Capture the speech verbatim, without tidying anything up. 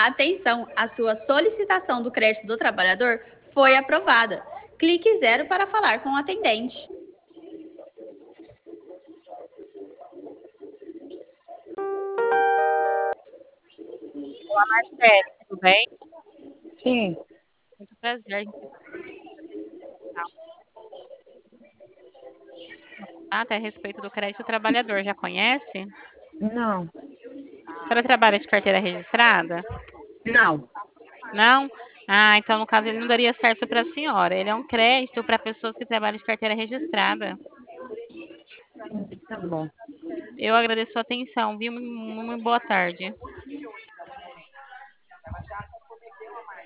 Atenção, a sua solicitação do crédito do trabalhador foi aprovada. Clique zero para falar com o atendente. Olá, Marcele, tudo bem? Sim, Muito prazer. A gente trata a respeito do crédito trabalhador, já conhece? não, A senhora trabalha de carteira registrada? não. Não? Ah, então no caso ele não daria certo para a senhora. Ele é um crédito para pessoas que trabalham de carteira registrada. Tá bom. Eu agradeço a atenção, viu? Uma boa tarde.